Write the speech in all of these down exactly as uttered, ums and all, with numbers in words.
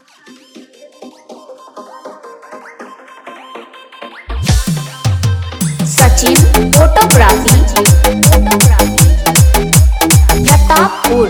Sachin photography Pratappur.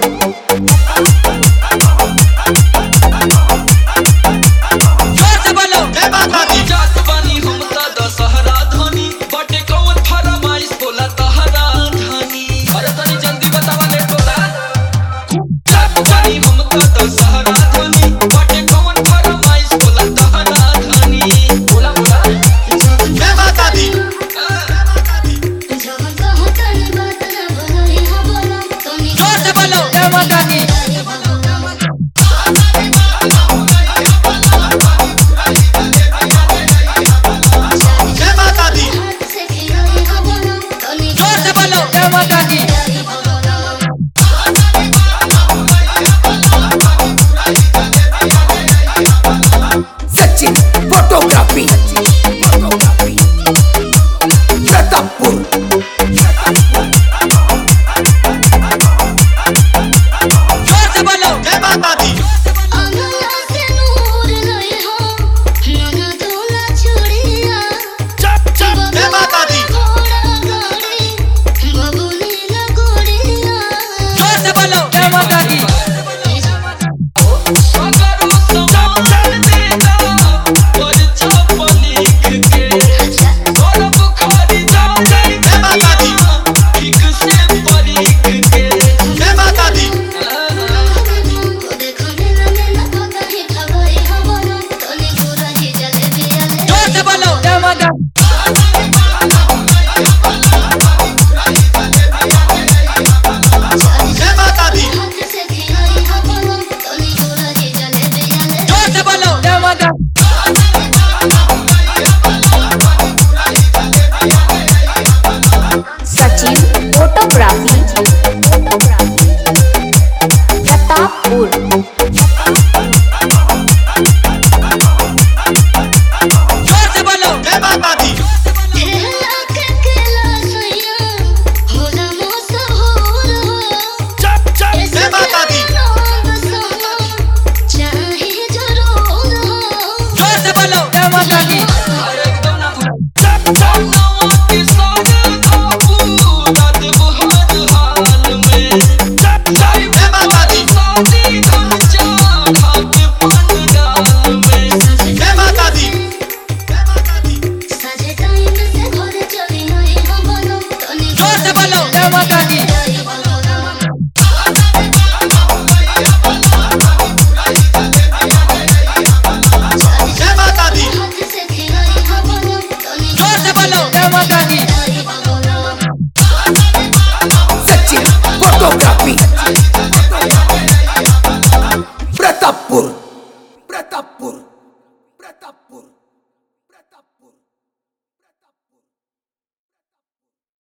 Sachin photography Pratappur. जोर से बोलो जय माता दी। जय माता दी। जोर से बोलो जय माता दी। सचिन फोटोग्राफी प्रतापपुर। जोर से बोलो जय माता दी। जय माता दी। जोर से बोलो जय माता दी। सचिन फोटोग्राफी प्रतापपुर प्रतापपुर प्रतापपुर।